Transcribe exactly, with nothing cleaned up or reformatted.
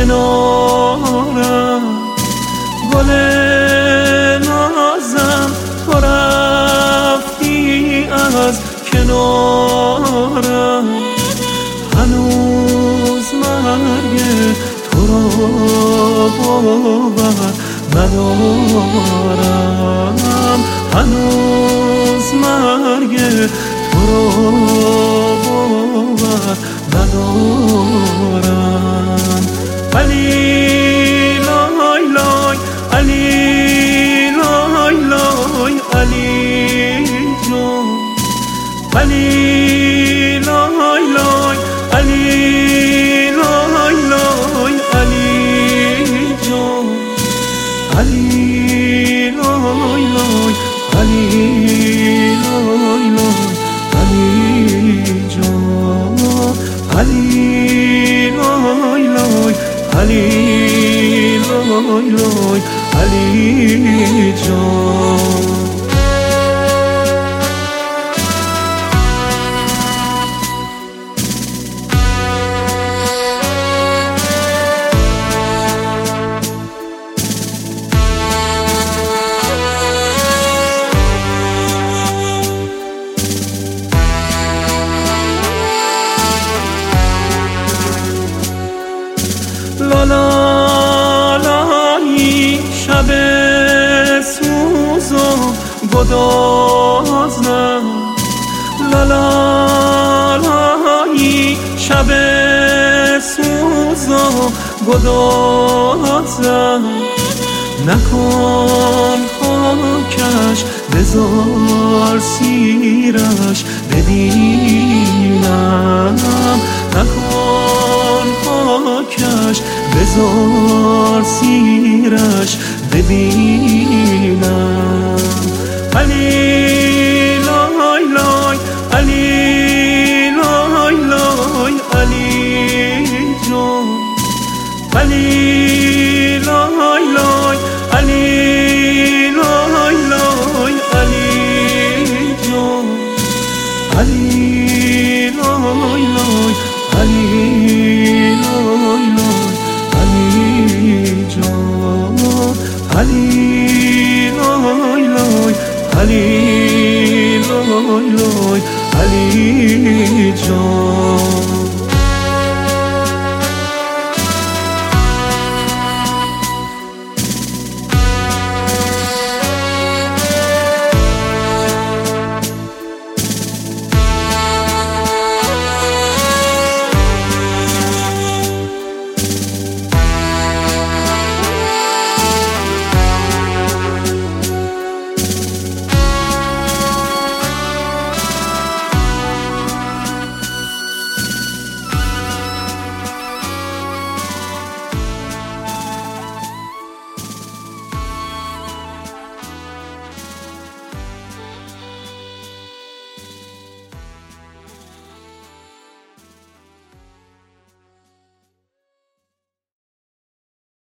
کنارم، گل نازم تو رفتی از کنارم. هنوز مرگ تو را باور ندارم، هنوز مرگ تو را باور ندارم. علی لای لای علی لای لای علی جان، علی لای لای علی لای لای علی جان، علی لای لای علی لای لای علی جان، علی لای لای علی لای لای علی جان. لالایی شب سوز و گدازم، لالایی شب سوز و گدازم. نکن خاکش بذار سیرش ببینم، نکن خاکش بذار سیرش ببینم. علی لای لای علی لای لای علی جان، علی لای لای علی لای لای علی جان، علی لای لای علی لای لای علی جان، علی لای لای علی لای لای علی جان.